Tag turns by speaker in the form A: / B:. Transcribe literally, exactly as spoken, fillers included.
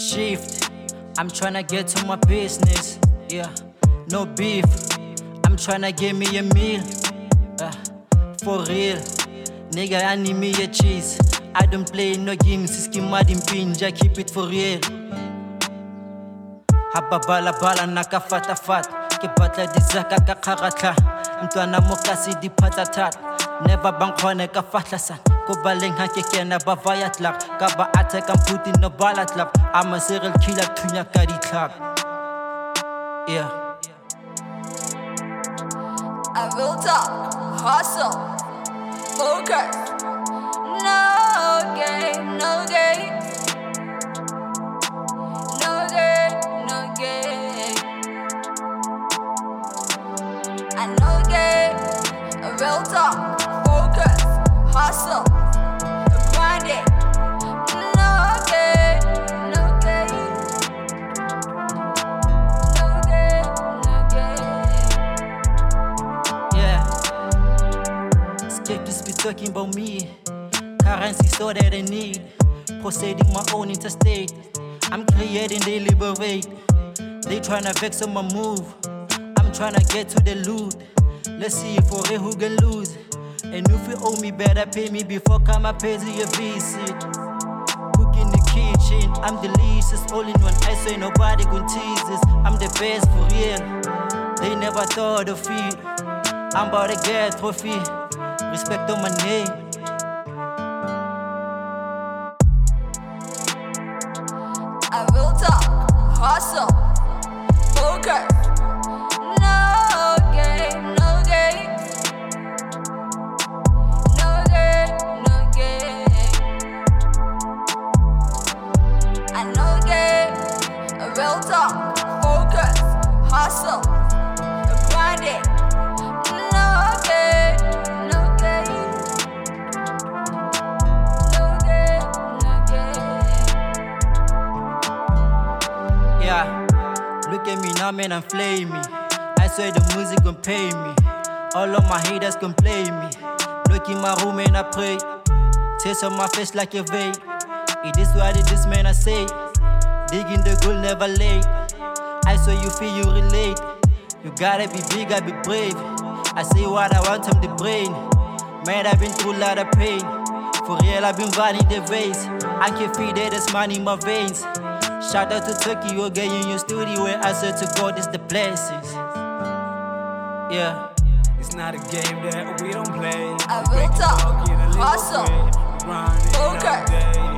A: Shift, I'm tryna get to my business. Yeah, no beef. I'm tryna get me a meal. Uh, for real, nigga, I need me a cheese. I don't play no games, ski mad in pinja, keep it for real. Haba bala bala naka fata fat, ke batla dizaka ka kharatla. Mtwana mokasi di patatat, never bang khone ka fatlasan. Ko baleng ha ke kena ba vayatlak, ka ba attack and put in no ballatlap. I'm a serial killer tunya ka di clap. Yeah.
B: I will talk, hustle, focus. No game, no game. No game, no game. I know game. I will talk, focus, hustle, grind it. No game, no game. No game, no game.
A: Yeah. Skeptics be talking about me. Currency so that I need. Proceeding my own interstate. I'm creating, they liberate. They tryna vex on my move. I'm tryna get to the loot. Let's see if for real who can lose. And if you owe me, better pay me before come I pay to your visit. Cook in the kitchen, I'm delicious. All in one, I say nobody can tease this. I'm the best for real. They never thought of it. I'm about to get trophy. Respect on my name.
B: I will talk, hustle, focus. No game, no game. No game, no game. I know game. I will talk, focus, hustle, grind it. No game, no game. No game, no game.
A: Yeah, look at me now, man, I'm flaming. I swear the music gon' pay me. All of my haters gon' play me. Look in my room and I pray. Taste on my face like a vape. It is what it is, man, I say. Digging the gold, never late. I saw you feel you relate. You gotta be big, I be brave. I say what I want from the brain. Man, I've been through a lot of pain. For real, I've been running the race. I can feel that there's money in my veins. Shout out to Turkey, you're getting in your studio where I said to God, it's the blessings. Yeah.
C: It's not a game that we don't play.
B: I will talk, hustle, focus.